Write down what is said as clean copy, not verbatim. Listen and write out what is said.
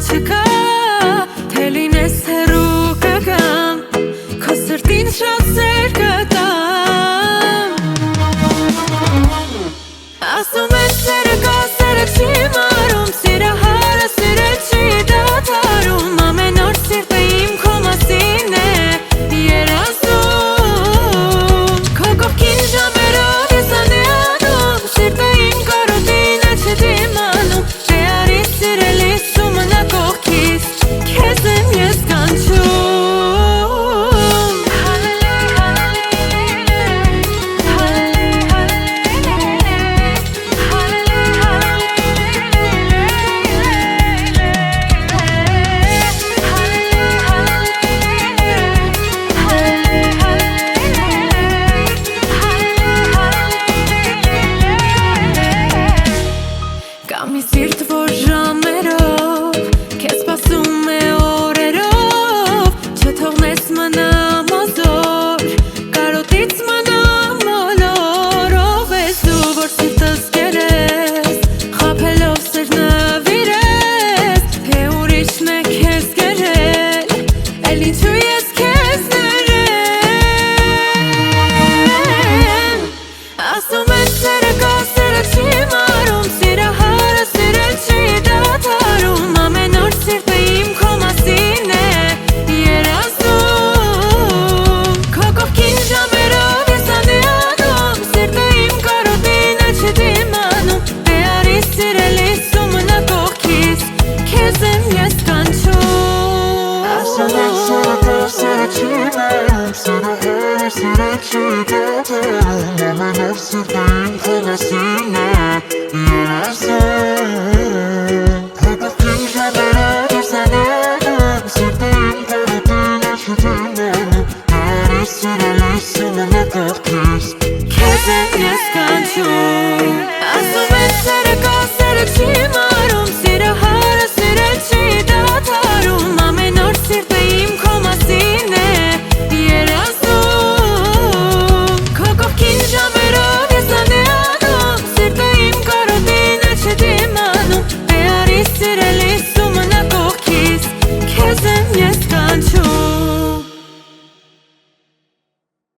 չկա Թե լինես հեռու կգամ Քո սրտին շատ սեր կտամ Ասում ես սերը կա, սերը չի մարում Սիրահարը սիրել չի դադարում Ամեն օր սիրտը իմ քո մասին է երազում Քո կողքին ժամերով ես անեանում Սիրտը իմ կարոտին է չդիմանում Դե արի սիրելիս ու մնա կողքիս Քեզ եմ ես կանչում Կամ մի սիրտ, որ ժամերով Քեզ սպասում է օրերով Չթողնես մնամ մոզոր Կարոտից մնամ մոլորով Ես դու, որ սիրտս կերես Խաբելով սեր նվիրես Թե ուրիշն է քեզ կերել Էլ ինչու ես քեզ ներեմ Ասում ես սերը կա, սերը չի մարում Սիրահարը սիրել չի դադարում Ամեն օր սիրտը իմ քո մասին է երազում Քո կողքին ժամերով ես անեանում Սիրտը իմ կարոտին է չդիմանում Դե արի սիրելիս ու մնա կողքիս Քեզ եմ ես կանչում Ասում ես սերը կա, սերը չի մարում Սիրահարը սիրել չի դադարում Ամեն օր սիրտը իմ քո մասին է երազում Քո կողքին ժամերով ես անեանում Սիրտը իմ կարոտին է չդիմանում Դե արի սիրելիս ու մնա կողքիս Քեզ եմ ես կանչում Ասում ես սերը կա, սերը չի մարում Սիրահարը սիրել չի դադարում Ամեն օր սիրտը իմ քո մասին է երազում Քո կողքին ժամերով ես անեանում Սիրտը իմ կարոտին է չդիմանում Դե արի սիրելիս ու մնա կողքիս Քեզ եմ ես կանչում